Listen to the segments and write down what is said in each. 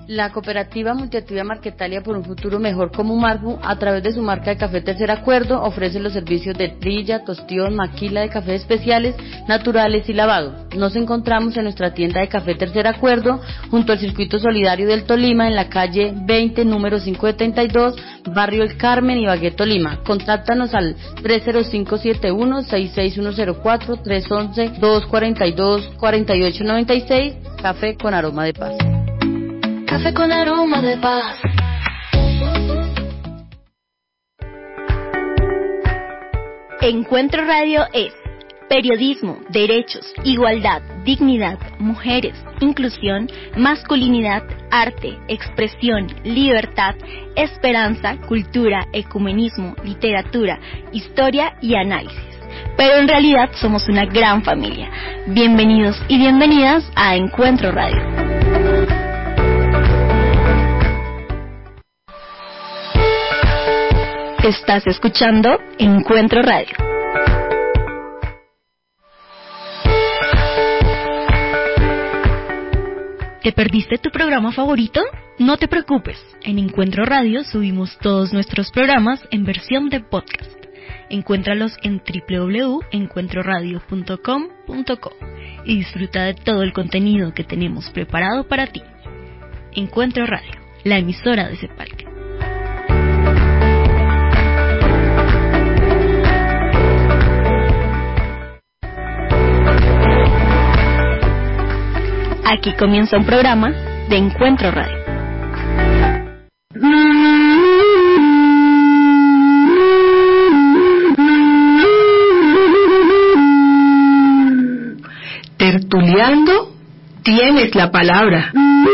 La cooperativa multiactiva Marquetalia por un futuro mejor como Marfu, a través de su marca de café Tercer Acuerdo, ofrece los servicios de trilla, tostión, maquila de café especiales, naturales y lavados. Nos encontramos en nuestra tienda de café Tercer Acuerdo, junto al Circuito Solidario del Tolima, en la calle 20, número 572, barrio El Carmen, Ibagué, Tolima. Contáctanos al 305-71-66104, 311-242-4896, café con aroma de paz. Café con aroma de paz. Encuentro Radio es periodismo, derechos, igualdad, dignidad, mujeres, inclusión, masculinidad, arte, expresión, libertad, esperanza, cultura, ecumenismo, literatura, historia y análisis. Pero en realidad somos una gran familia. Bienvenidos y bienvenidas a Encuentro Radio. Estás escuchando Encuentro Radio. ¿Te perdiste tu programa favorito? No te preocupes, en Encuentro Radio subimos todos nuestros programas en versión de podcast. Encuéntralos en www.encuentroradio.com.co y disfruta de todo el contenido que tenemos preparado para ti. Encuentro Radio, la emisora de Cepalca. Aquí comienza un programa de Encuentro Radio. Tertuliando, tienes la palabra.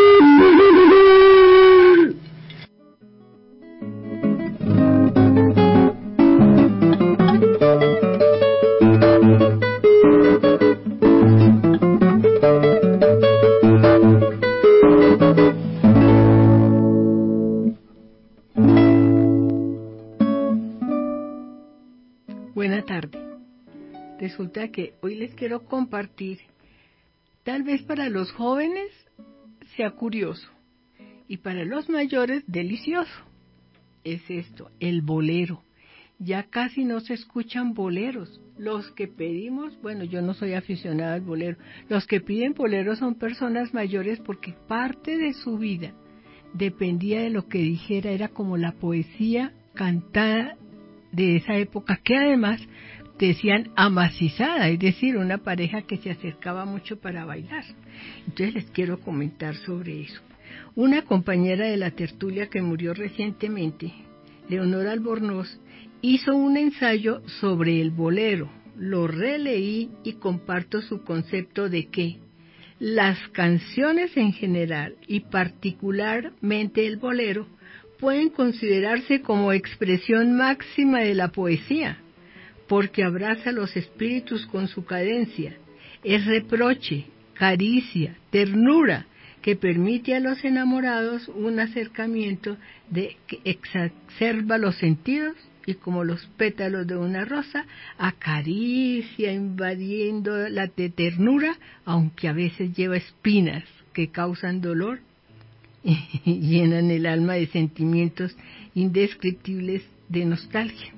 Buena tarde. Resulta que hoy les quiero compartir, tal vez para los jóvenes sea curioso y para los mayores delicioso. Es esto, el bolero. Ya casi no se escuchan boleros. Los que pedimos, bueno, yo no soy aficionada al bolero, los que piden bolero son personas mayores porque parte de su vida dependía de lo que dijera, era como la poesía cantada de esa época, que además decían amacizada, es decir, una pareja que se acercaba mucho para bailar. Entonces les quiero comentar sobre eso. Una compañera de la tertulia que murió recientemente, Leonora Albornoz, hizo un ensayo sobre el bolero. Lo releí y comparto su concepto de que las canciones en general y particularmente el bolero pueden considerarse como expresión máxima de la poesía, porque abraza los espíritus con su cadencia, es reproche, caricia, ternura, que permite a los enamorados un acercamiento que exacerba los sentidos y como los pétalos de una rosa, acaricia invadiendo la de ternura, aunque a veces lleva espinas que causan dolor y llenan el alma de sentimientos indescriptibles de nostalgia.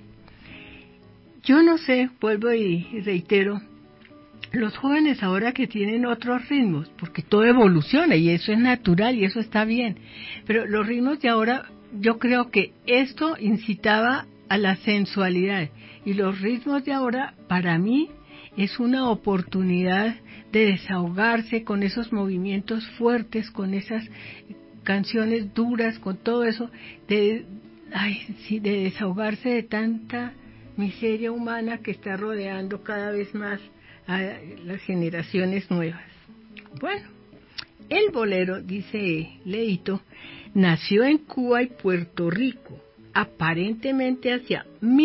Yo no sé, vuelvo y reitero, los jóvenes ahora que tienen otros ritmos, porque todo evoluciona y eso es natural y eso está bien, pero los ritmos de ahora, yo creo que esto incitaba a la sensualidad y los ritmos de ahora, para mí, es una oportunidad de desahogarse con esos movimientos fuertes, con esas canciones duras, con todo eso, de desahogarse de tanta miseria humana que está rodeando cada vez más a las generaciones nuevas. Bueno, el bolero, dice Leito, nació en Cuba y Puerto Rico, aparentemente hacia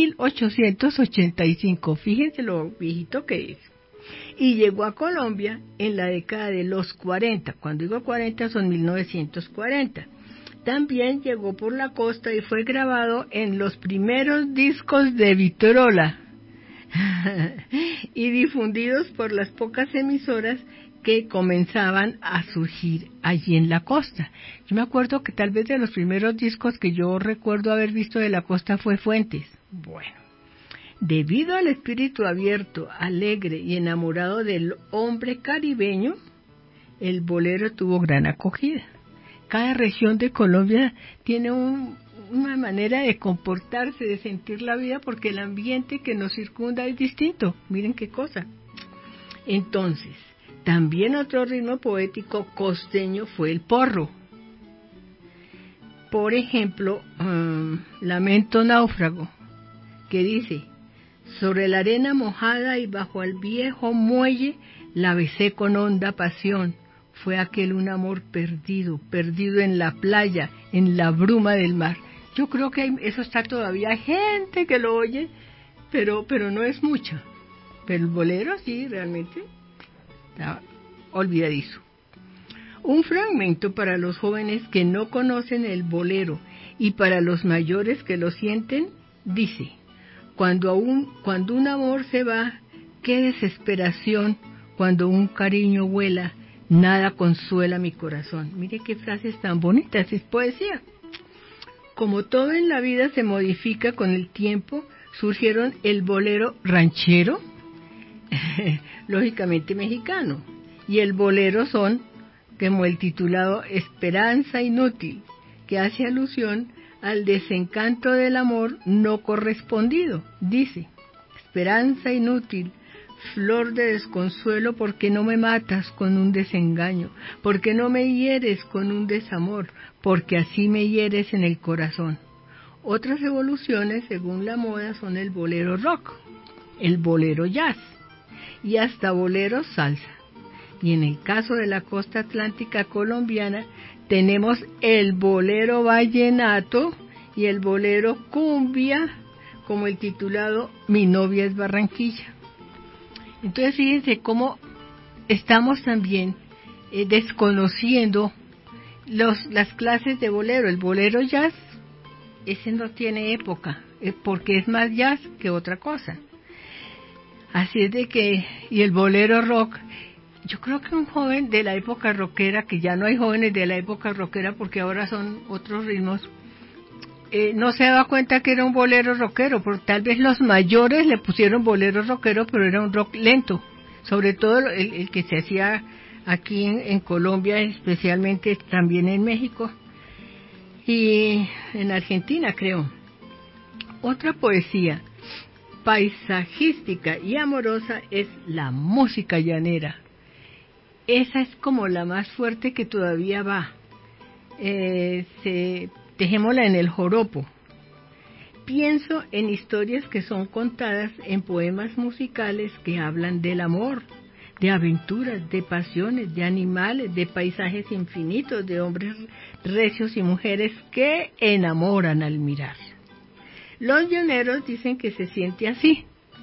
1885, fíjense lo viejito que es, y llegó a Colombia en la década de los 40, cuando digo 40 son 1940. También llegó por la costa y fue grabado en los primeros discos de Vitrola y difundidos por las pocas emisoras que comenzaban a surgir allí en la costa. Yo me acuerdo que tal vez de los primeros discos que yo recuerdo haber visto de la costa fue Fuentes. Bueno, debido al espíritu abierto, alegre y enamorado del hombre caribeño, el bolero tuvo gran acogida. Cada región de Colombia tiene una manera de comportarse, de sentir la vida, porque el ambiente que nos circunda es distinto. Miren qué cosa. Entonces, también otro ritmo poético costeño fue el porro. Por ejemplo, Lamento Náufrago, que dice: sobre la arena mojada y bajo el viejo muelle, la besé con honda pasión. Fue aquel un amor perdido, perdido en la playa, en la bruma del mar. Yo creo que eso está todavía, hay gente que lo oye, pero no es mucha. Pero el bolero sí, realmente está olvidadizo. Un fragmento para los jóvenes que no conocen el bolero y para los mayores que lo sienten, dice: cuando un amor se va, qué desesperación, cuando un cariño vuela, nada consuela mi corazón. Mire qué frases tan bonitas, es poesía. Como todo en la vida se modifica con el tiempo, surgieron el bolero ranchero, lógicamente mexicano, y el bolero son, como el titulado Esperanza Inútil, que hace alusión al desencanto del amor no correspondido. Dice: esperanza inútil, flor de desconsuelo, porque no me matas con un desengaño, porque no me hieres con un desamor, porque así me hieres en el corazón. Otras evoluciones, según la moda, son el bolero rock, el bolero jazz y hasta bolero salsa. Y en el caso de la costa atlántica colombiana, tenemos el bolero vallenato y el bolero cumbia, como el titulado Mi novia es Barranquilla. Entonces fíjense cómo estamos también desconociendo las clases de bolero. El bolero jazz, ese no tiene época, porque es más jazz que otra cosa. Así es de que, y el bolero rock, yo creo que un joven de la época rockera, que ya no hay jóvenes de la época rockera porque ahora son otros ritmos, no se daba cuenta que era un bolero rockero, porque tal vez los mayores le pusieron bolero rockero, pero era un rock lento, sobre todo el que se hacía aquí en Colombia, especialmente también en México y en Argentina, creo. Otra poesía paisajística y amorosa es la música llanera. Esa es como la más fuerte que todavía va. Dejémosla en el joropo. Pienso en historias que son contadas en poemas musicales que hablan del amor, de aventuras, de pasiones, de animales, de paisajes infinitos, de hombres recios y mujeres que enamoran al mirar. Los llaneros dicen que se siente así.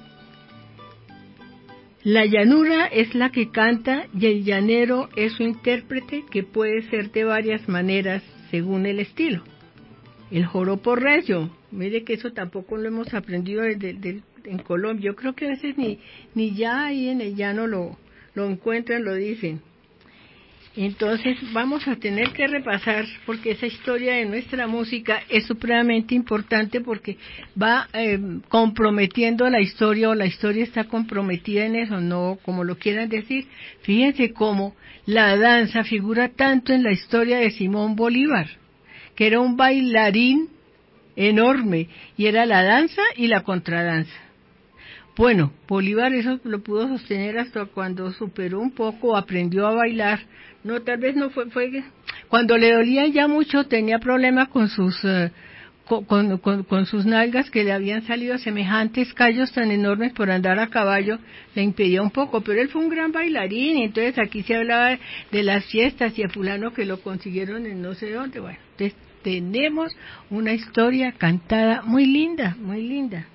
La llanura es la que canta y el llanero es su intérprete, que puede ser de varias maneras según el estilo. El joropo recio, mire que eso tampoco lo hemos aprendido en Colombia. Yo creo que a veces ni ya ahí en el llano lo encuentran, lo dicen. Entonces vamos a tener que repasar, porque esa historia de nuestra música es supremamente importante, porque va comprometiendo la historia, o la historia está comprometida en eso, no como lo quieran decir. Fíjense cómo la danza figura tanto en la historia de Simón Bolívar, que era un bailarín enorme, y era la danza y la contradanza. Bueno, Bolívar eso lo pudo sostener hasta cuando superó un poco, aprendió a bailar. No, tal vez no fue cuando le dolía ya mucho, tenía problemas con sus con sus nalgas, que le habían salido semejantes callos tan enormes por andar a caballo, le impedía un poco, pero él fue un gran bailarín, y entonces aquí se hablaba de las fiestas y a fulano que lo consiguieron en no sé dónde. Bueno, entonces tenemos una historia cantada muy linda, muy linda.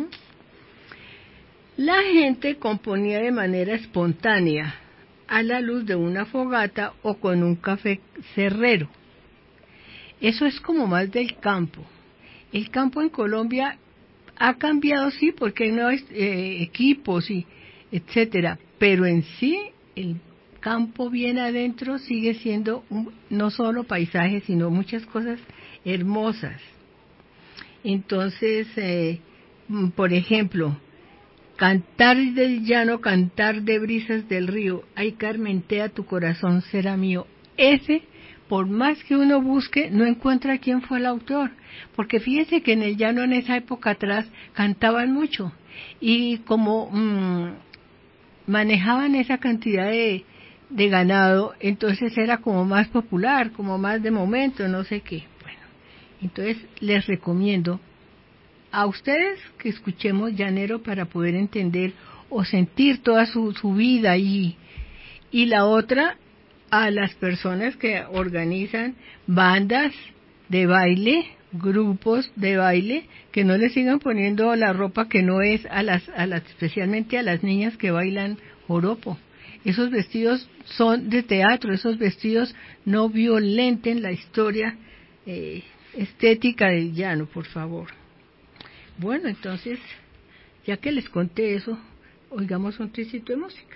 La gente componía de manera espontánea, a la luz de una fogata o con un café cerrero. Eso es como más del campo. El campo en Colombia ha cambiado, sí, porque hay nuevos equipos y etcétera, pero en sí campo bien adentro sigue siendo no solo paisaje, sino muchas cosas hermosas. Entonces, por ejemplo, cantar del llano, cantar de brisas del río, ay Carmentea, tu corazón será mío. Ese, por más que uno busque, no encuentra quién fue el autor, porque fíjese que en el llano en esa época atrás cantaban mucho, y como manejaban esa cantidad de ganado, entonces era como más popular, como más de momento, no sé qué. Bueno, entonces les recomiendo a ustedes que escuchemos llanero para poder entender o sentir toda su vida y la otra a las personas que organizan bandas de baile, grupos de baile, que no les sigan poniendo la ropa que no es especialmente a las niñas que bailan joropo. Esos vestidos son de teatro, esos vestidos no violenten la historia estética del llano, por favor. Bueno, entonces, ya que les conté eso, oigamos un tricito de música.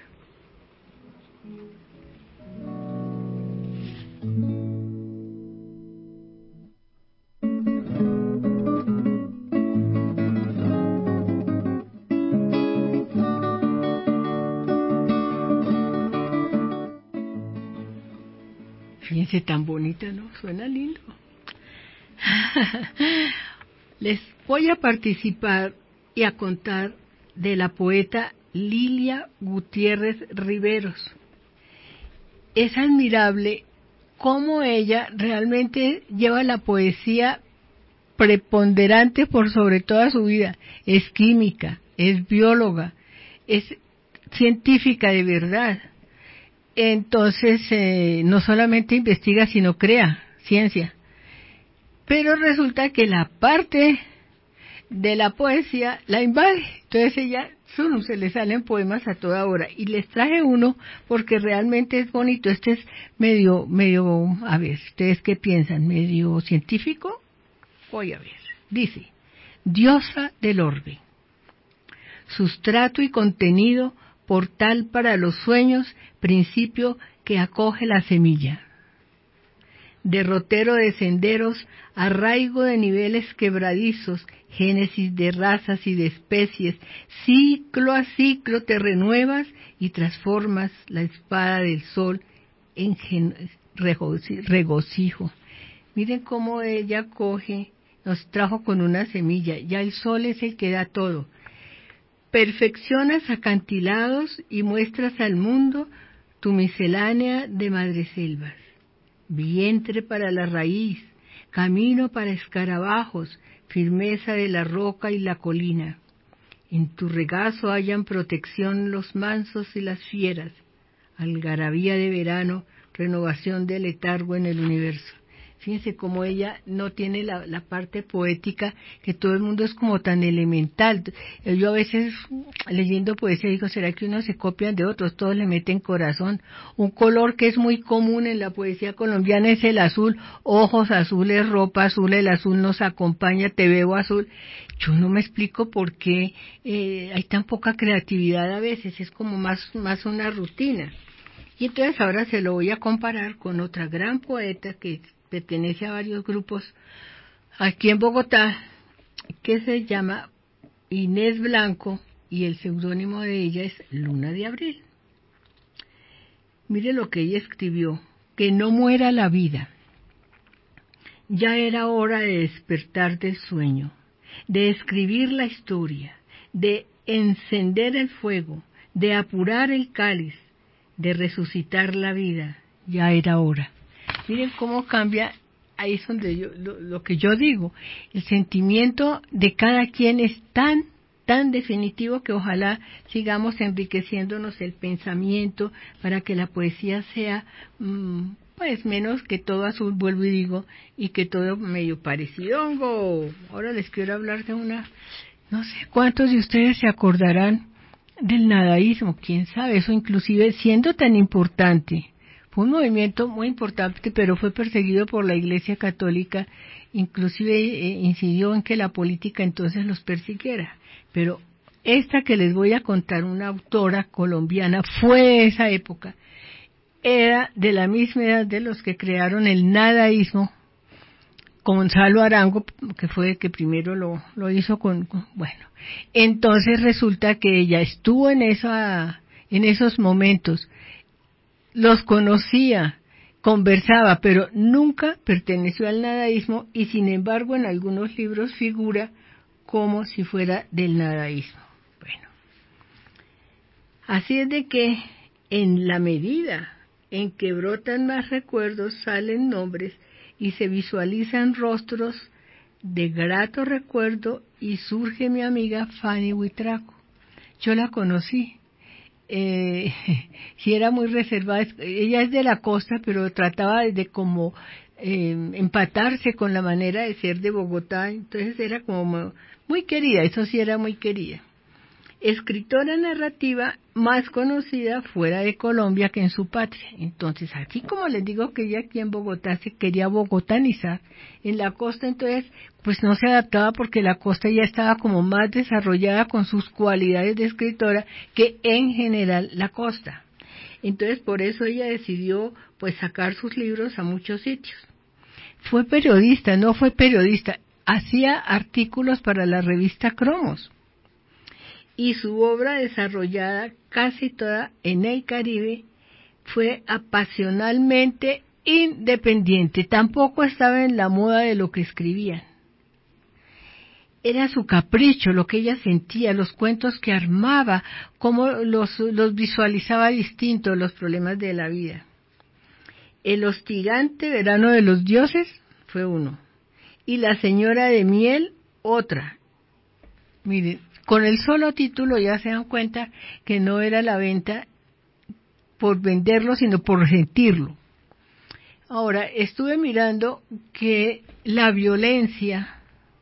Fíjense, tan bonita, ¿no? Suena lindo. Les voy a participar y a contar de la poeta Lilia Gutiérrez Riveros. Es admirable cómo ella realmente lleva la poesía preponderante por sobre toda su vida. Es química, es bióloga, es científica de verdad. Entonces, no solamente investiga, sino crea ciencia. Pero resulta que la parte de la poesía la invade. Entonces ella, se le salen poemas a toda hora. Y les traje uno porque realmente es bonito. Este es medio, a ver, ¿ustedes qué piensan? ¿Medio científico? Voy a ver. Dice, diosa del orbe, sustrato y contenido, portal para los sueños, principio que acoge la semilla. Derrotero de senderos, arraigo de niveles quebradizos, génesis de razas y de especies, ciclo a ciclo te renuevas y transformas la espada del sol en regocijo. Miren cómo ella coge, nos trajo con una semilla, ya el sol es el que da todo. Perfeccionas acantilados y muestras al mundo tu miscelánea de madreselvas. Vientre para la raíz, camino para escarabajos, firmeza de la roca y la colina. En tu regazo hallan protección los mansos y las fieras, algarabía de verano, renovación del letargo en el universo. Fíjense cómo ella no tiene la parte poética, que todo el mundo es como tan elemental. Yo a veces leyendo poesía digo, ¿será que unos se copian de otros? Todos le meten corazón. Un color que es muy común en la poesía colombiana es el azul. Ojos azules, ropa azul, el azul nos acompaña, te veo azul. Yo no me explico por qué hay tan poca creatividad a veces, es como más una rutina. Y entonces ahora se lo voy a comparar con otra gran poeta que pertenece a varios grupos aquí en Bogotá, que se llama Inés Blanco, y el seudónimo de ella es Luna de Abril. Mire lo que ella escribió: que no muera la vida. Ya era hora de despertar del sueño, de escribir la historia, de encender el fuego, de apurar el cáliz, de resucitar la vida. Ya era hora. Miren cómo cambia, ahí es donde lo que yo digo, el sentimiento de cada quien es tan definitivo que ojalá sigamos enriqueciéndonos el pensamiento para que la poesía sea, pues menos que todo azul, vuelvo y digo, y que todo medio parecidongo. Ahora les quiero hablar de no sé cuántos de ustedes se acordarán del nadaísmo, quién sabe, eso inclusive siendo tan importante. Fue un movimiento muy importante, pero fue perseguido por la Iglesia Católica, inclusive incidió en que la política entonces los persiguiera. Pero esta que les voy a contar, una autora colombiana, fue de esa época, era de la misma edad de los que crearon el nadaísmo, Gonzalo Arango, que fue el que primero lo hizo bueno. Entonces resulta que ella estuvo en esos momentos, los conocía, conversaba, pero nunca perteneció al nadaísmo y sin embargo en algunos libros figura como si fuera del nadaísmo. Bueno, así es de que en la medida en que brotan más recuerdos, salen nombres y se visualizan rostros de grato recuerdo y surge mi amiga Fanny Huitrago. Yo la conocí. Sí, era muy reservada. Ella es de la costa, pero trataba de como empatarse con la manera de ser de Bogotá. Entonces era como muy querida, eso sí era muy querida. Escritora narrativa más conocida fuera de Colombia que en su patria. Entonces, aquí como les digo que ella aquí en Bogotá se quería bogotanizar, en la costa entonces pues no se adaptaba porque la costa ya estaba como más desarrollada con sus cualidades de escritora que en general la costa. Entonces por eso ella decidió pues sacar sus libros a muchos sitios. Fue periodista, no fue periodista, hacía artículos para la revista Cromos. Y su obra desarrollada casi toda en el Caribe fue apasionalmente independiente, tampoco estaba en la moda de lo que escribían. Era su capricho, lo que ella sentía, los cuentos que armaba, cómo los visualizaba distintos, los problemas de la vida. El hostigante verano de los dioses fue uno, y la señora de miel otra. Miren, con el solo título ya se dan cuenta que no era la venta por venderlo, sino por sentirlo. Ahora, estuve mirando que la violencia,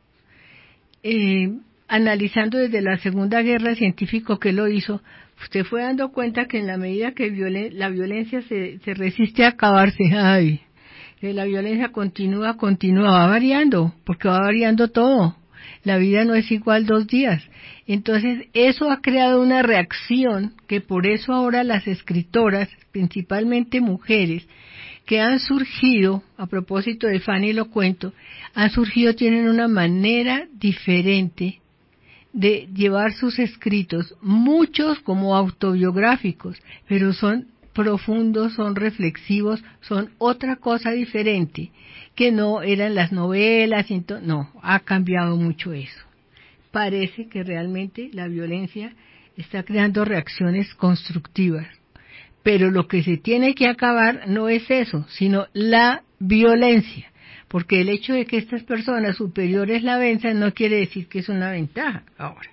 analizando desde la Segunda Guerra, científico que lo hizo, usted fue dando cuenta que en la medida que la violencia se resiste a acabarse, que la violencia continúa, va variando, porque va variando todo. La vida no es igual 2 días. Entonces, eso ha creado una reacción que por eso ahora las escritoras, principalmente mujeres, que han surgido, a propósito de Fanny lo cuento, tienen una manera diferente de llevar sus escritos, muchos como autobiográficos, pero son profundos, son reflexivos, son otra cosa diferente, que no eran las novelas, no, ha cambiado mucho eso. Parece que realmente la violencia está creando reacciones constructivas, pero lo que se tiene que acabar no es eso, sino la violencia, porque el hecho de que estas personas superiores la venzan no quiere decir que es una ventaja. Ahora,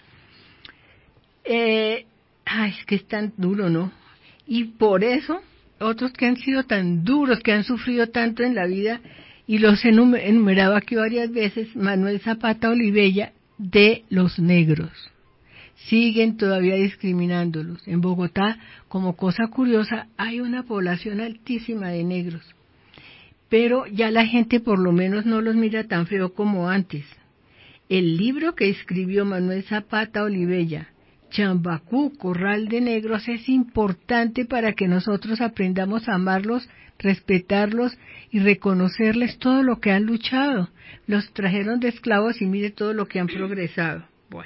es que es tan duro, ¿no? Y por eso, otros que han sido tan duros, que han sufrido tanto en la vida, y los he enumerado aquí varias veces, Manuel Zapata Olivella, de los negros. Siguen todavía discriminándolos. En Bogotá, como cosa curiosa, hay una población altísima de negros, pero ya la gente por lo menos no los mira tan feo como antes. El libro que escribió Manuel Zapata Olivella, Chambacú, Corral de Negros, es importante para que nosotros aprendamos a amarlos, respetarlos y reconocerles todo lo que han luchado. Los trajeron de esclavos y mire todo lo que han progresado. Bueno.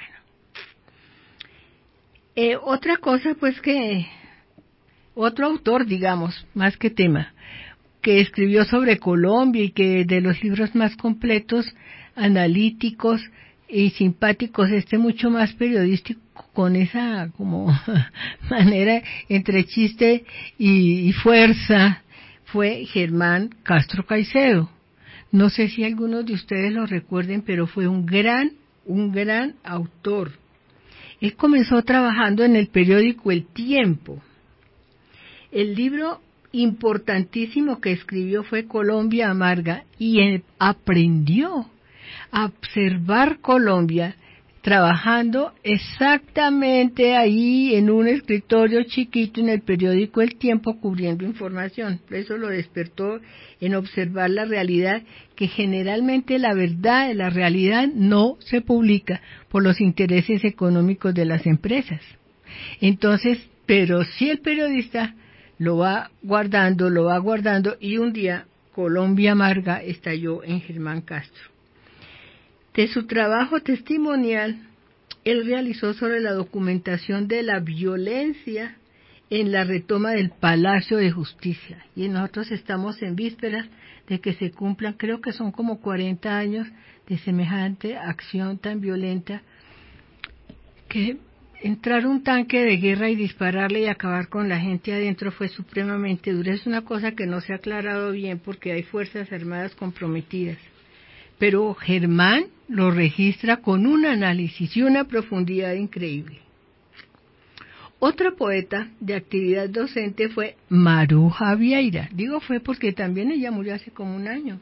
Otra cosa, pues que otro autor, digamos, más que tema, que escribió sobre Colombia y que de los libros más completos, analíticos y simpáticos, mucho más periodístico, con esa como manera entre chiste y fuerza, fue Germán Castro Caicedo. No sé si algunos de ustedes lo recuerden, pero fue un gran autor. Él comenzó trabajando en el periódico El Tiempo. El libro importantísimo que escribió fue Colombia Amarga, y aprendió a observar Colombia trabajando exactamente ahí en un escritorio chiquito en el periódico El Tiempo, cubriendo información. Eso lo despertó en observar la realidad, que generalmente la verdad de la realidad no se publica por los intereses económicos de las empresas. Entonces, pero sí el periodista lo va guardando, y un día Colombia Amarga estalló en Germán Castro. De su trabajo testimonial, él realizó sobre la documentación de la violencia en la retoma del Palacio de Justicia. Y nosotros estamos en vísperas de que se cumplan, creo que son como 40 años de semejante acción tan violenta, que entrar un tanque de guerra y dispararle y acabar con la gente adentro fue supremamente duro. Es una cosa que no se ha aclarado bien porque hay fuerzas armadas comprometidas. Pero Germán lo registra con un análisis y una profundidad increíble. Otra poeta de actividad docente fue Maruja Vieira. Digo fue porque también ella murió hace como un año.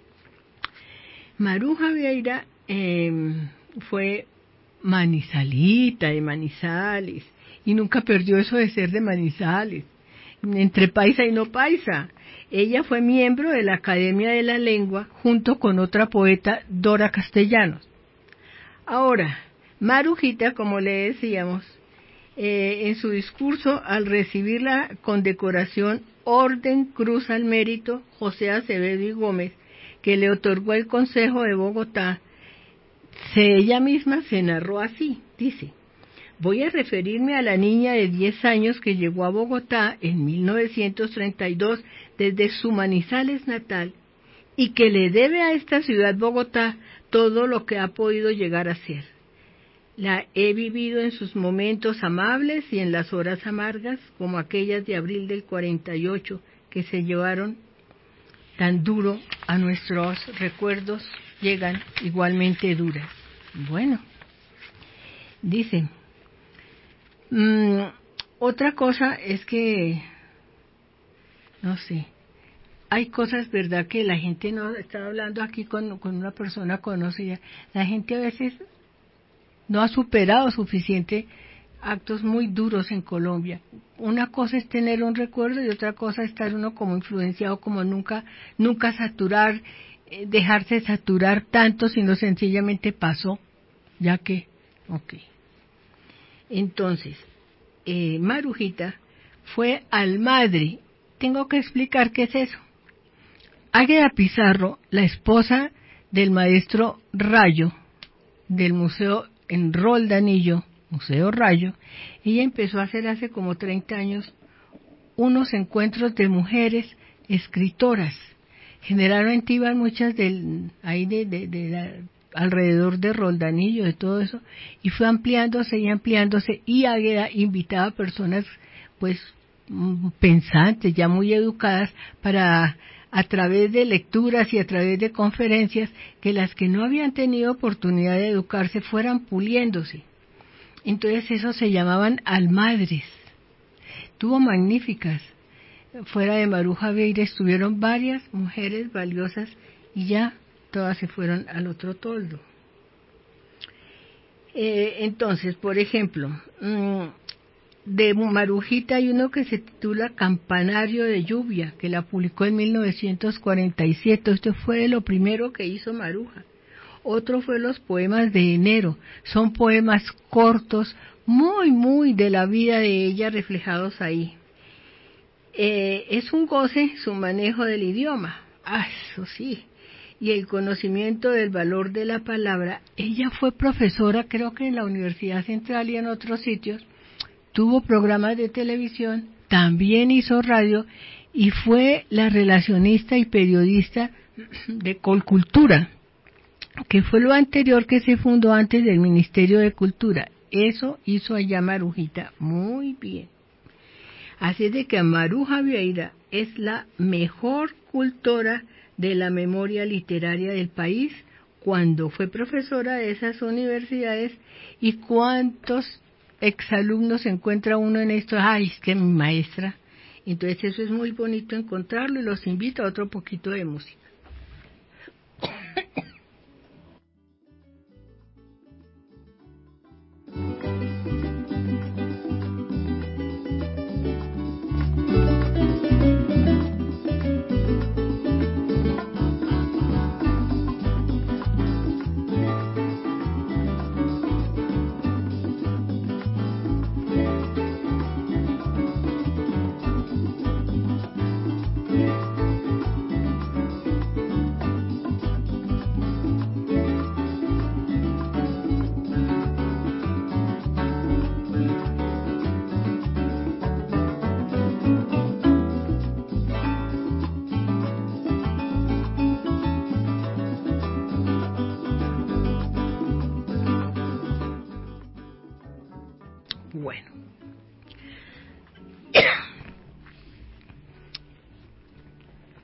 Maruja Vieira fue manizalita de Manizales y nunca perdió eso de ser de Manizales, entre paisa y no paisa. Ella fue miembro de la Academia de la Lengua junto con otra poeta, Dora Castellanos. Ahora, Marujita, como le decíamos, en su discurso al recibir la condecoración Orden Cruz al Mérito José Acevedo y Gómez, que le otorgó el Consejo de Bogotá, ella misma se narró así, dice: voy a referirme a la niña de 10 años que llegó a Bogotá en 1932 desde su Manizales natal y que le debe a esta ciudad Bogotá todo lo que ha podido llegar a ser. La he vivido en sus momentos amables y en las horas amargas, como aquellas de abril del 48 que se llevaron tan duro a nuestros recuerdos, llegan igualmente duras. Bueno, dice, otra cosa es que, no sé, hay cosas, ¿verdad?, que la gente no está hablando aquí con una persona conocida. La gente a veces no ha superado suficiente actos muy duros en Colombia. Una cosa es tener un recuerdo y otra cosa es estar uno como influenciado, como nunca saturar, dejarse saturar tanto, sino sencillamente pasó, ya que, ok. Entonces, Marujita fue almadre. Tengo que explicar qué es eso. Águeda Pizarro, la esposa del maestro Rayo, del museo en Roldanillo, Museo Rayo, ella empezó a hacer hace como 30 años unos encuentros de mujeres escritoras. Generalmente iban muchas alrededor de Roldanillo, de todo eso, y fue ampliándose, y Águeda invitaba a personas pues pensantes, ya muy educadas, para a través de lecturas y a través de conferencias, que las que no habían tenido oportunidad de educarse fueran puliéndose. Entonces eso se llamaban almadres. Tuvo magníficas. Fuera de Maruja Vieira estuvieron varias mujeres valiosas y ya todas se fueron al otro toldo. Entonces, por ejemplo, de Marujita hay uno que se titula Campanario de Lluvia, que la publicó en 1947. Esto fue lo primero que hizo Maruja. Otro fue Los Poemas de Enero. Son poemas cortos, muy de la vida de ella reflejados ahí. Es un goce su manejo del idioma. Eso sí. Y el conocimiento del valor de la palabra. Ella fue profesora, creo que en la Universidad Central y en otros sitios. Tuvo programas de televisión, también hizo radio y fue la relacionista y periodista de Colcultura, que fue lo anterior que se fundó antes del Ministerio de Cultura. Eso hizo allá Marujita muy bien. Así de que Maruja Vieira es la mejor cultora de la memoria literaria del país cuando fue profesora de esas universidades. Y cuántos exalumnos encuentra uno en esto, ay, es que mi maestra. Entonces eso es muy bonito encontrarlo y los invito a otro poquito de música.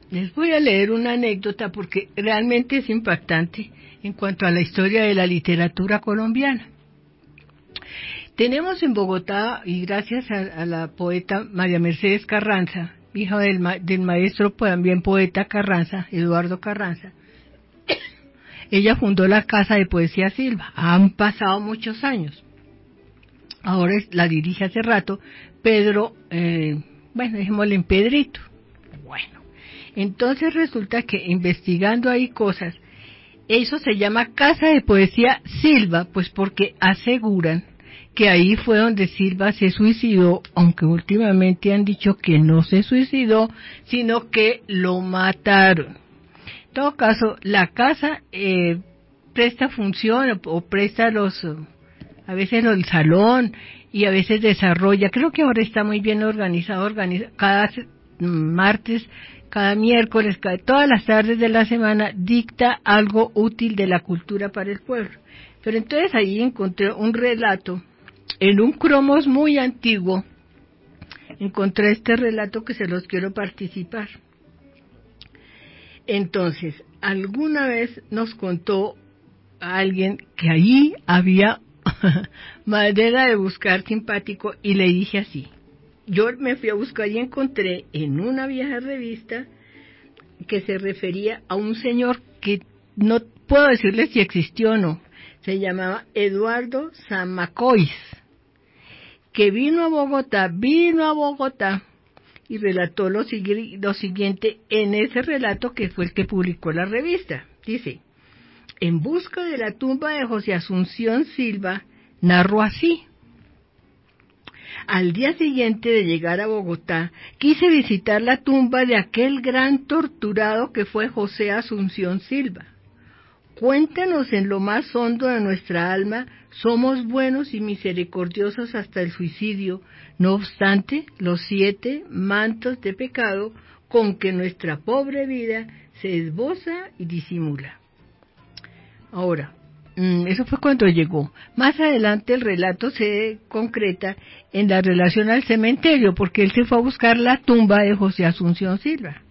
Les voy a leer una anécdota porque realmente es impactante en cuanto a la historia de la literatura colombiana. Tenemos en Bogotá, y gracias a la poeta María Mercedes Carranza, hija del maestro también poeta Carranza, Eduardo Carranza, ella fundó la Casa de Poesía Silva. Han pasado muchos años. Ahora la dirige hace rato Pedro, dejémosle en Pedrito. Bueno, entonces resulta que investigando ahí cosas, eso se llama Casa de Poesía Silva, pues porque aseguran que ahí fue donde Silva se suicidó, aunque últimamente han dicho que no se suicidó, sino que lo mataron. En todo caso, la casa presta función o presta a veces el salón y a veces desarrolla. Creo que ahora está muy bien organizado, cada martes, cada miércoles, todas las tardes de la semana dicta algo útil de la cultura para el pueblo. Pero entonces ahí encontré un relato, en un cromos muy antiguo, encontré este relato que se los quiero participar. Entonces, alguna vez nos contó alguien que allí había manera de buscar simpático y le dije así. Yo me fui a buscar y encontré en una vieja revista que se refería a un señor que no puedo decirle si existió o no. Se llamaba Eduardo Zamacois, que vino a Bogotá y relató lo siguiente en ese relato que fue el que publicó la revista. Dice, en busca de la tumba de José Asunción Silva, narró así. Al día siguiente de llegar a Bogotá, quise visitar la tumba de aquel gran torturado que fue José Asunción Silva. Cuéntanos en lo más hondo de nuestra alma, somos buenos y misericordiosos hasta el suicidio, no obstante, los 7 mantos de pecado con que nuestra pobre vida se esboza y disimula. Ahora, eso fue cuando llegó. Más adelante el relato se concreta en la relación al cementerio, porque él se fue a buscar la tumba de José Asunción Silva.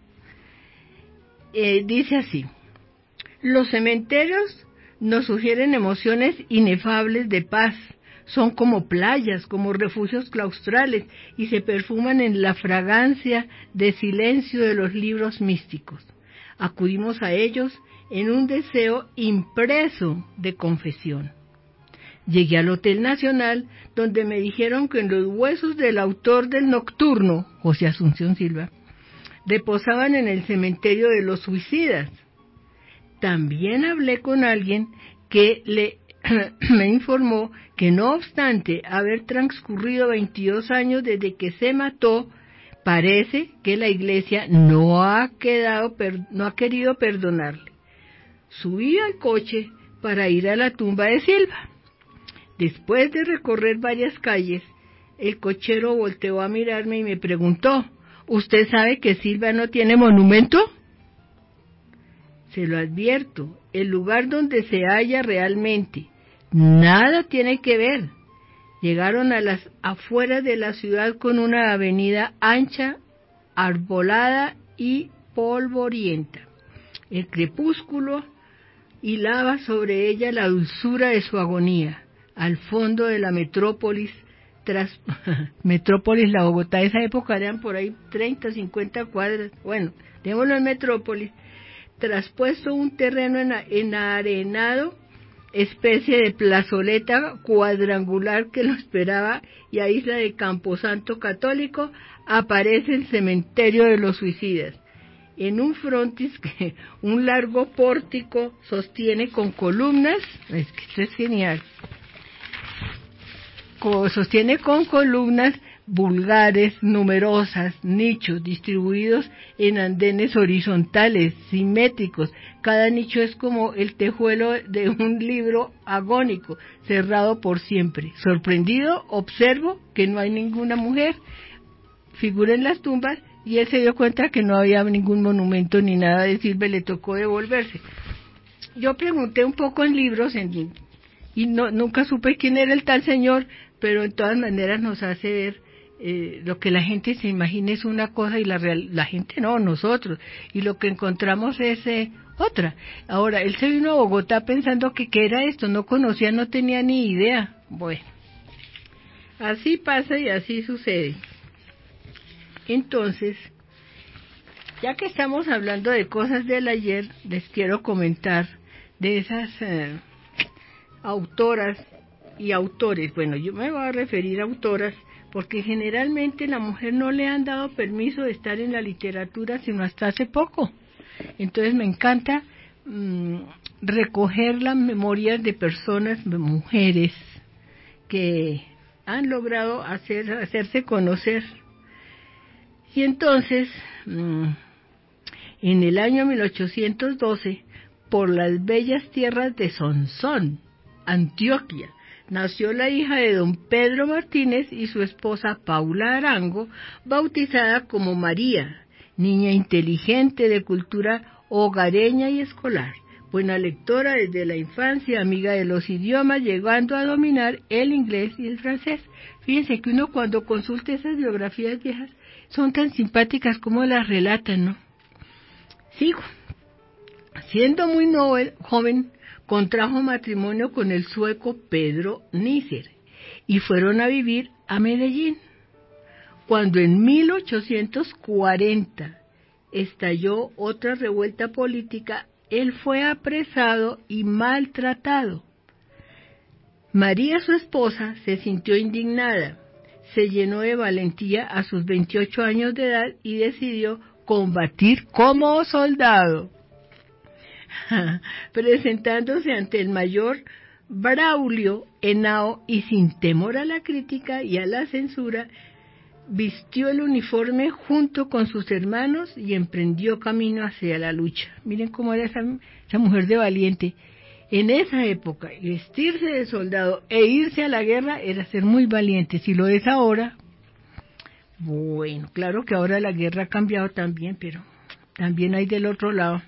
Dice así, los cementerios nos sugieren emociones inefables de paz, son como playas, como refugios claustrales, y se perfuman en la fragancia de silencio de los libros místicos. Acudimos a ellos en un deseo impreso de confesión. Llegué al Hotel Nacional, donde me dijeron que en los huesos del autor del Nocturno, José Asunción Silva, reposaban en el cementerio de los suicidas. También hablé con alguien que me informó que no obstante haber transcurrido 22 años desde que se mató, parece que la Iglesia no ha querido perdonarle. Subí al coche para ir a la tumba de Silva. Después de recorrer varias calles, el cochero volteó a mirarme y me preguntó, ¿usted sabe que Silva no tiene monumento? Se lo advierto, el lugar donde se halla realmente, nada tiene que ver. Llegaron a las afueras de la ciudad con una avenida ancha, arbolada y polvorienta. El crepúsculo hilaba sobre ella la dulzura de su agonía. Al fondo de la metrópolis, metrópolis, la Bogotá de esa época eran por ahí 30, 50 cuadras, bueno, démoslo en metrópolis, traspuesto un terreno enarenado, especie de plazoleta cuadrangular que lo esperaba, y a isla de Camposanto católico, aparece el cementerio de los suicidas. En un frontis que un largo pórtico sostiene con columnas, es que esto es genial, sostiene con columnas vulgares, numerosas, nichos distribuidos en andenes horizontales, simétricos. Cada nicho es como el tejuelo de un libro agónico, cerrado por siempre. Sorprendido, observo que no hay ninguna mujer figura en las tumbas, y él se dio cuenta que no había ningún monumento ni nada de Silva, le tocó devolverse. Yo pregunté un poco en libros y nunca supe quién era el tal señor, pero en todas maneras nos hace ver lo que la gente se imagina es una cosa y la gente no, nosotros, y lo que encontramos es otra. Ahora, él se vino a Bogotá pensando que qué era esto, no conocía, no tenía ni idea. Bueno, así pasa y así sucede. Entonces, ya que estamos hablando de cosas del ayer, les quiero comentar de esas autoras y autores. Bueno, yo me voy a referir a autoras porque generalmente la mujer no le han dado permiso de estar en la literatura sino hasta hace poco. Entonces me encanta recoger las memorias de personas, de mujeres, que han logrado hacerse conocer. Y entonces, en el año 1812, por las bellas tierras de Sonsón, Antioquia, nació la hija de don Pedro Martínez y su esposa Paula Arango, bautizada como María, niña inteligente de cultura hogareña y escolar, buena lectora desde la infancia, amiga de los idiomas, llegando a dominar el inglés y el francés. Fíjense que uno cuando consulta esas biografías viejas son tan simpáticas como las relatan, ¿no? Sigo. Siendo muy joven, contrajo matrimonio con el sueco Pedro Nícer y fueron a vivir a Medellín. Cuando en 1840 estalló otra revuelta política, él fue apresado y maltratado. María, su esposa, se sintió indignada, se llenó de valentía a sus 28 años de edad y decidió combatir como soldado. Presentándose ante el mayor Braulio Henao y sin temor a la crítica y a la censura, vistió el uniforme junto con sus hermanos y emprendió camino hacia la lucha. Miren cómo era esa mujer de valiente. En esa época, vestirse de soldado e irse a la guerra era ser muy valiente. Si lo es ahora, bueno, claro que ahora la guerra ha cambiado también, pero también hay del otro lado.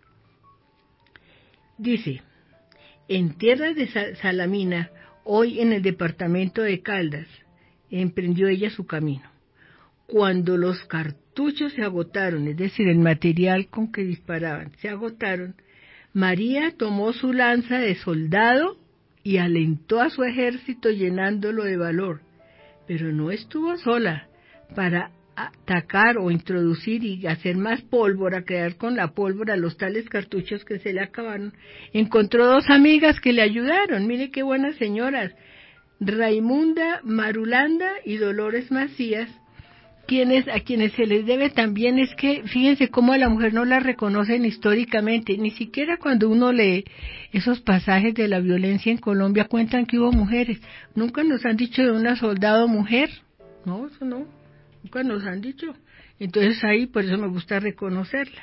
Dice, en tierras de Salamina, hoy en el departamento de Caldas, emprendió ella su camino. Cuando los cartuchos se agotaron, es decir, el material con que disparaban, se agotaron, María tomó su lanza de soldado y alentó a su ejército llenándolo de valor, pero no estuvo sola. Para atacar o introducir y hacer más pólvora, quedar con la pólvora los tales cartuchos que se le acabaron, encontró dos amigas que le ayudaron. Mire qué buenas señoras, Raimunda Marulanda y Dolores Macías, a quienes se les debe también. Es que fíjense cómo a la mujer no la reconocen históricamente, ni siquiera cuando uno lee esos pasajes de la violencia en Colombia cuentan que hubo mujeres. Nunca nos han dicho de una soldado mujer, no, eso no, nunca nos han dicho. Entonces ahí por eso me gusta reconocerla.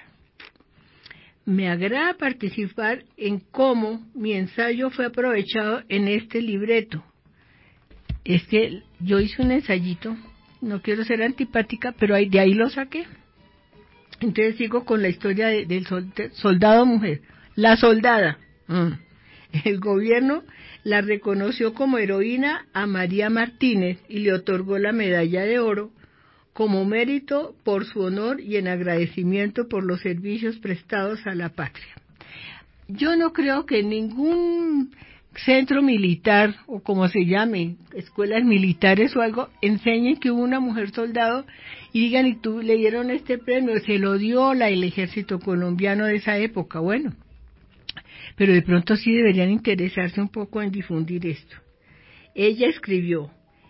Me agrada participar en cómo mi ensayo fue aprovechado en este libreto. Es que yo hice un ensayito, no quiero ser antipática, pero de ahí lo saqué. Entonces sigo con la historia del soldado mujer. La soldada. El gobierno la reconoció como heroína a María Martínez y le otorgó la medalla de oro como mérito por su honor y en agradecimiento por los servicios prestados a la patria. Yo no creo que ningún centro militar, o como se llame, escuelas militares o algo, enseñen que hubo una mujer soldado y digan, y tú le dieron este premio, se lo dio el ejército colombiano de esa época. Bueno, pero de pronto sí deberían interesarse un poco en difundir esto. Ella escribió: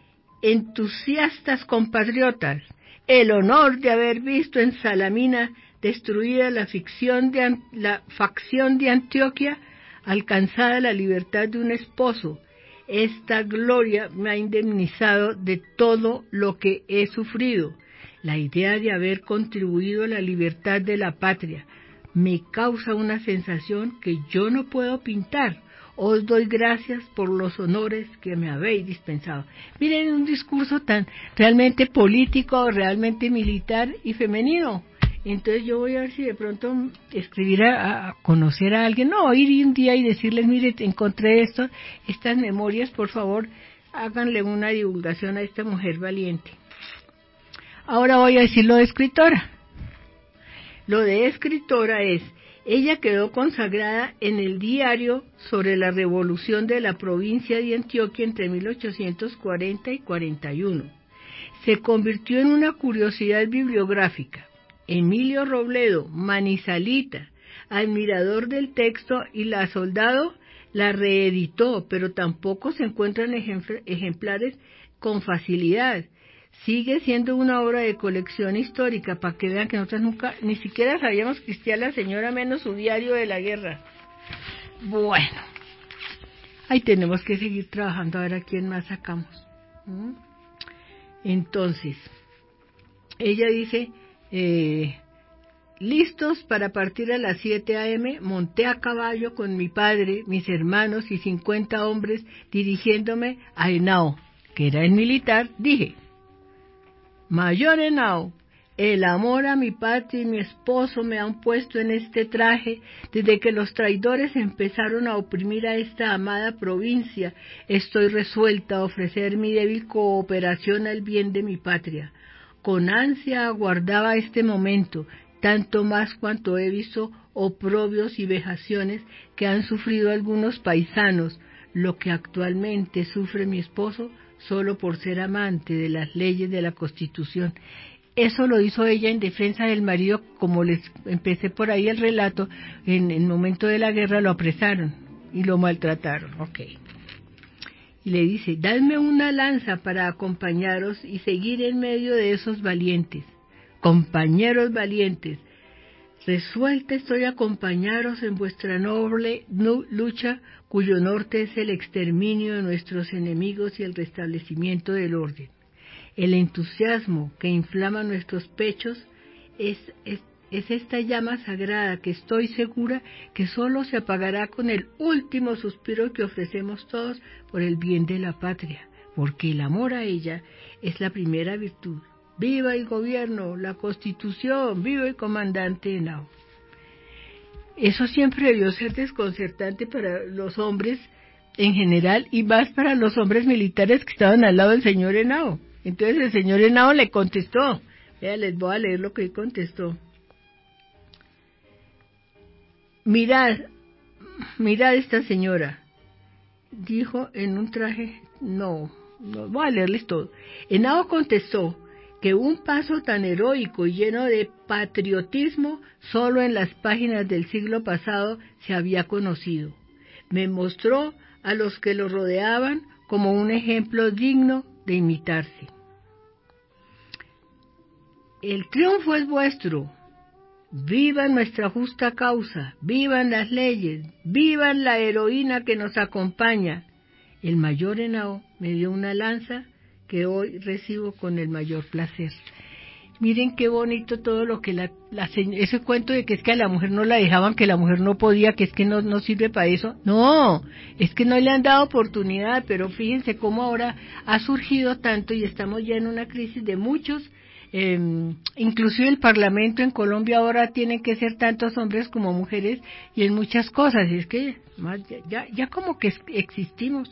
entusiastas compatriotas, el honor de haber visto en Salamina destruida la facción de Antioquia, alcanzada la libertad de un esposo. Esta gloria me ha indemnizado de todo lo que he sufrido. La idea de haber contribuido a la libertad de la patria me causa una sensación que yo no puedo pintar. Os doy gracias por los honores que me habéis dispensado. Miren, un discurso tan realmente político, realmente militar y femenino. Entonces yo voy a ver si de pronto escribir a conocer a alguien, no, ir un día y decirles, mire, encontré estas memorias, por favor, háganle una divulgación a esta mujer valiente. Ahora voy a decir lo de escritora. Lo de escritora es, ella quedó consagrada en el diario sobre la revolución de la provincia de Antioquia entre 1840 y 41. Se convirtió en una curiosidad bibliográfica. Emilio Robledo, Manizalita, admirador del texto, y La Soldado la reeditó, pero tampoco se encuentran ejemplares con facilidad. Sigue siendo una obra de colección histórica, para que vean que nosotros nunca, ni siquiera sabíamos que existía la señora, menos su diario de la guerra. Bueno, ahí tenemos que seguir trabajando, a ver a quién más sacamos. Entonces, ella dice, listos para partir a las 7 a.m., monté a caballo con mi padre, mis hermanos y 50 hombres, dirigiéndome a Henao, que era el militar. Dije: Mayor Henao, el amor a mi patria y mi esposo me han puesto en este traje. Desde que los traidores empezaron a oprimir a esta amada provincia, estoy resuelta a ofrecer mi débil cooperación al bien de mi patria. Con ansia aguardaba este momento, tanto más cuanto he visto oprobios y vejaciones que han sufrido algunos paisanos, lo que actualmente sufre mi esposo solo por ser amante de las leyes de la Constitución. Eso lo hizo ella en defensa del marido. Como les empecé por ahí el relato, en el momento de la guerra lo apresaron y lo maltrataron. Okay. Y le dice: dadme una lanza para acompañaros y seguir en medio de esos valientes. Compañeros valientes, resuelta estoy a acompañaros en vuestra noble lucha, cuyo norte es el exterminio de nuestros enemigos y el restablecimiento del orden. El entusiasmo que inflama nuestros pechos es esta llama sagrada que estoy segura que solo se apagará con el último suspiro que ofrecemos todos por el bien de la patria, porque el amor a ella es la primera virtud. ¡Viva el gobierno, la Constitución! ¡Viva el comandante Henao! Eso siempre debió ser desconcertante para los hombres en general, y más para los hombres militares que estaban al lado del señor Henao. Entonces el señor Henao le contestó. Ya les voy a leer lo que contestó. Mirad esta señora, dijo en un traje, no voy a leerles todo. Henao contestó que un paso tan heroico y lleno de patriotismo solo en las páginas del siglo pasado se había conocido. Me mostró a los que lo rodeaban como un ejemplo digno de imitarse. El triunfo es vuestro. Vivan nuestra justa causa, vivan las leyes, vivan la heroína que nos acompaña. El mayor Henao me dio una lanza que hoy recibo con el mayor placer. Miren qué bonito todo lo que ese cuento de que es que a la mujer no la dejaban, que la mujer no podía, que es que no sirve para eso. No, es que no le han dado oportunidad, pero fíjense cómo ahora ha surgido tanto y estamos ya en una crisis de muchos. Inclusive el Parlamento en Colombia ahora tiene que ser tantos hombres como mujeres y en muchas cosas, y es que ya como que existimos.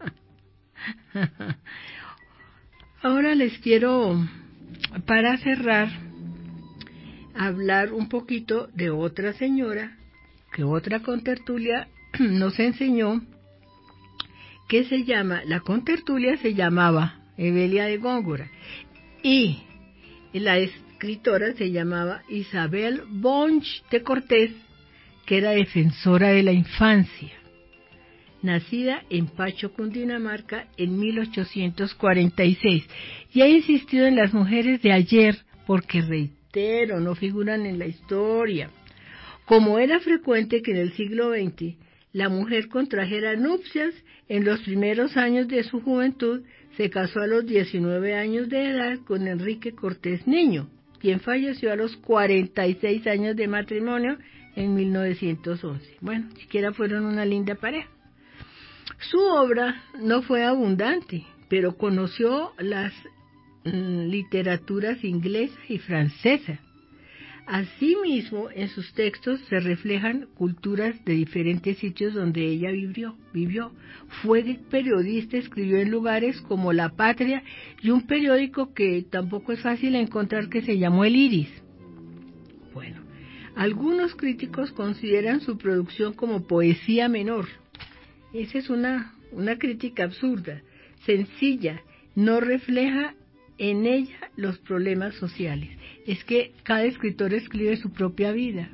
Ahora les quiero, para cerrar, hablar un poquito de otra señora que otra contertulia nos enseñó, que la contertulia se llamaba Evelia de Góngora y la escritora se llamaba Isabel Bonch de Cortés, que era defensora de la infancia, nacida en Pacho, Cundinamarca, en 1846, y ha insistido en las mujeres de ayer porque, reitero, no figuran en la historia. Como era frecuente que en el siglo XX la mujer contrajera nupcias en los primeros años de su juventud, se casó a los 19 años de edad con Enrique Cortés Niño, quien falleció a los 46 años de matrimonio en 1911. Bueno, siquiera fueron una linda pareja. Su obra no fue abundante, pero conoció las literaturas inglesa y francesa. Asimismo, en sus textos se reflejan culturas de diferentes sitios donde ella vivió. Fue periodista, escribió en lugares como La Patria y un periódico que tampoco es fácil encontrar que se llamó El Iris. Bueno, algunos críticos consideran su producción como poesía menor. Esa es una crítica absurda, sencilla, no refleja en ella los problemas sociales. Es que cada escritor escribe su propia vida.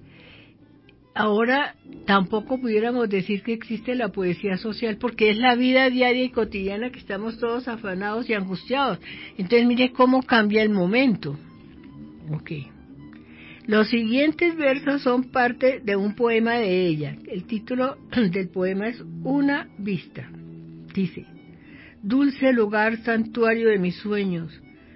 Ahora tampoco pudiéramos decir que existe la poesía social porque es la vida diaria y cotidiana que estamos todos afanados y angustiados. Entonces mire cómo cambia el momento. Ok. Los siguientes versos son parte de un poema de ella. El título del poema es Una vista. Dice: dulce lugar, santuario de mis sueños,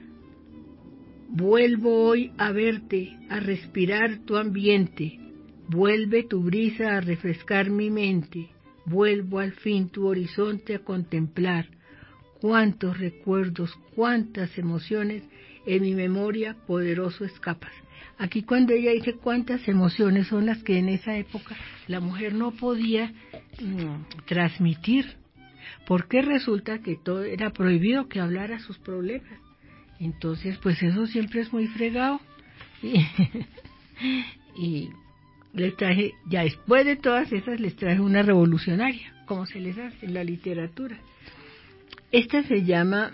vuelvo hoy a verte, a respirar tu ambiente, vuelve tu brisa a refrescar mi mente, vuelvo al fin tu horizonte a contemplar, cuántos recuerdos, cuántas emociones en mi memoria poderoso escapan. Aquí cuando ella dice cuántas emociones son las que en esa época la mujer no podía transmitir, porque resulta que todo era prohibido que hablara sus problemas. Entonces, pues eso siempre es muy fregado. Y les traje, ya después de todas esas, les traje una revolucionaria, como se les hace en la literatura. Esta se llama,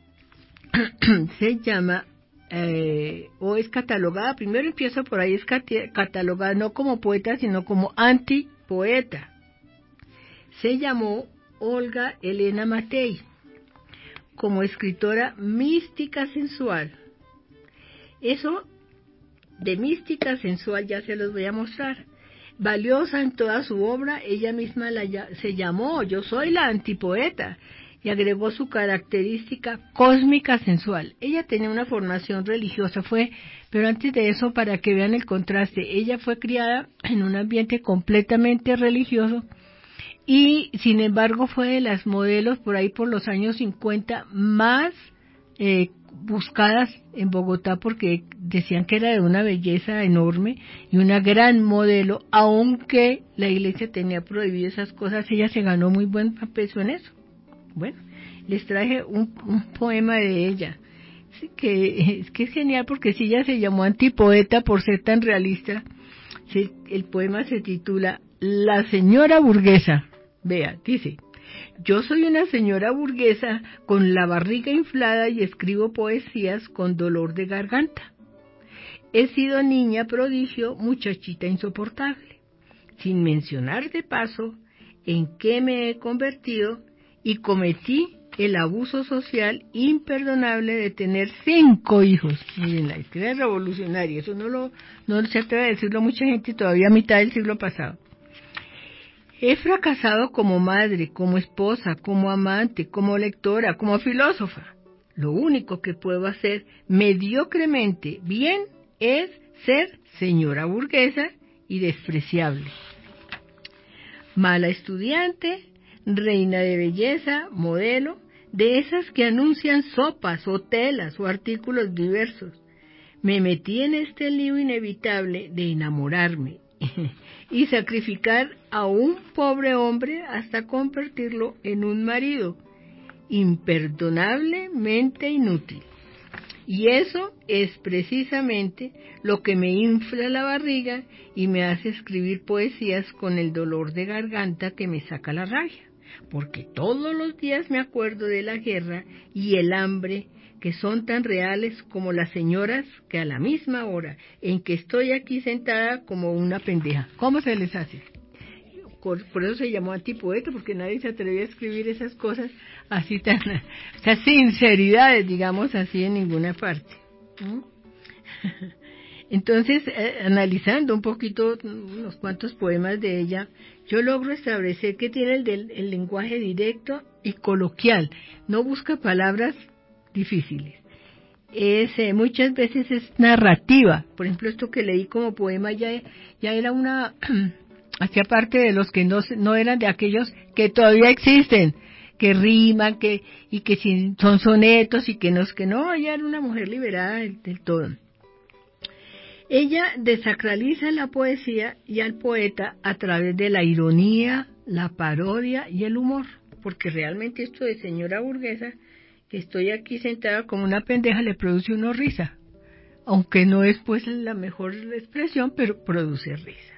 o es catalogada, primero empiezo por ahí, es catalogada no como poeta, sino como antipoeta. Se llamó Olga Elena Matei, como escritora mística sensual. Eso de mística sensual ya se los voy a mostrar. Valiosa en toda su obra, ella misma se llamó Yo soy la antipoeta, y agregó su característica cósmica sensual. Ella tenía una formación religiosa, pero antes de eso, para que vean el contraste, ella fue criada en un ambiente completamente religioso, y sin embargo fue de las modelos por ahí por los años 50 más buscadas en Bogotá, porque decían que era de una belleza enorme y una gran modelo, aunque la iglesia tenía prohibido esas cosas. Ella se ganó muy buen peso en eso. Bueno, les traje un poema de ella, sí, que es genial, porque si ella se llamó antipoeta por ser tan realista, el poema se titula La señora burguesa. Vea, dice: yo soy una señora burguesa con la barriga inflada y escribo poesías con dolor de garganta. He sido niña prodigio, muchachita insoportable, sin mencionar de paso en qué me he convertido, y cometí el abuso social imperdonable de tener 5 hijos. Miren, la historia es revolucionaria, eso no se atreve a decirlo mucha gente todavía a mitad del siglo pasado. He fracasado como madre, como esposa, como amante, como lectora, como filósofa. Lo único que puedo hacer mediocremente bien es ser señora burguesa y despreciable. Mala estudiante, reina de belleza, modelo, de esas que anuncian sopas o telas o artículos diversos. Me metí en este lío inevitable de enamorarme y sacrificar a un pobre hombre hasta convertirlo en un marido imperdonablemente inútil. Y eso es precisamente lo que me infla la barriga y me hace escribir poesías con el dolor de garganta que me saca la rabia, porque todos los días me acuerdo de la guerra y el hambre, que son tan reales como las señoras que a la misma hora en que estoy aquí sentada como una pendeja. ¿Cómo se les hace? Por eso se llamó antipoeta, porque nadie se atrevía a escribir esas cosas así tan, esas sinceridades, digamos así, en ninguna parte. Entonces, analizando un poquito unos cuantos poemas de ella, yo logro establecer que tiene el lenguaje directo y coloquial, no busca palabras difíciles. Muchas veces es narrativa. Por ejemplo, esto que leí como poema ya era una, hacía parte de los que no eran de aquellos que todavía existen, que riman, y que son sonetos, y que no, ya era una mujer liberada del todo. Ella desacraliza la poesía y al poeta a través de la ironía, la parodia y el humor, porque realmente esto de señora burguesa, que estoy aquí sentada como una pendeja, le produce una risa, aunque no es pues la mejor expresión, pero produce risa.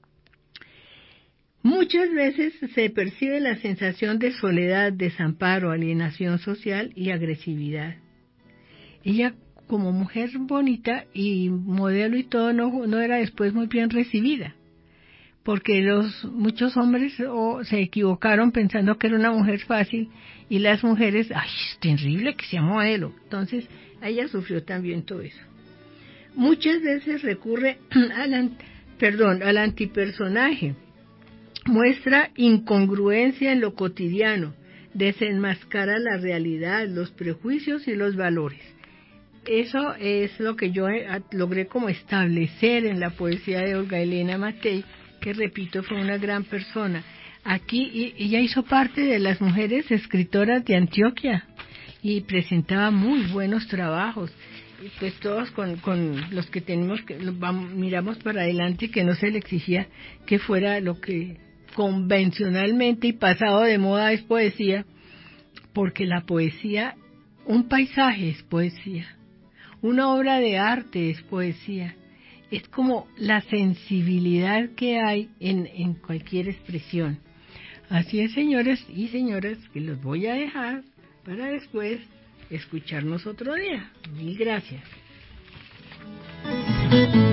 Muchas veces se percibe la sensación de soledad, desamparo, alienación social y agresividad. Ella, como mujer bonita y modelo y todo, no era después muy bien recibida, porque muchos hombres se equivocaron pensando que era una mujer fácil, y las mujeres, ¡ay, es terrible que sea modelo! Entonces, ella sufrió también todo eso. Muchas veces recurre al antipersonaje, muestra incongruencia en lo cotidiano, desenmascara la realidad, los prejuicios y los valores. Eso es lo que yo logré como establecer en la poesía de Olga Elena Matei, que repito, fue una gran persona. Aquí ella hizo parte de las mujeres escritoras de Antioquia y presentaba muy buenos trabajos. Y pues todos con los que tenemos, miramos para adelante, que no se le exigía que fuera lo que convencionalmente y pasado de moda es poesía, porque la poesía, un paisaje es poesía. Una obra de arte es poesía. Es como la sensibilidad que hay en cualquier expresión. Así es, señores y señoras, que los voy a dejar para después escucharnos otro día. Mil gracias.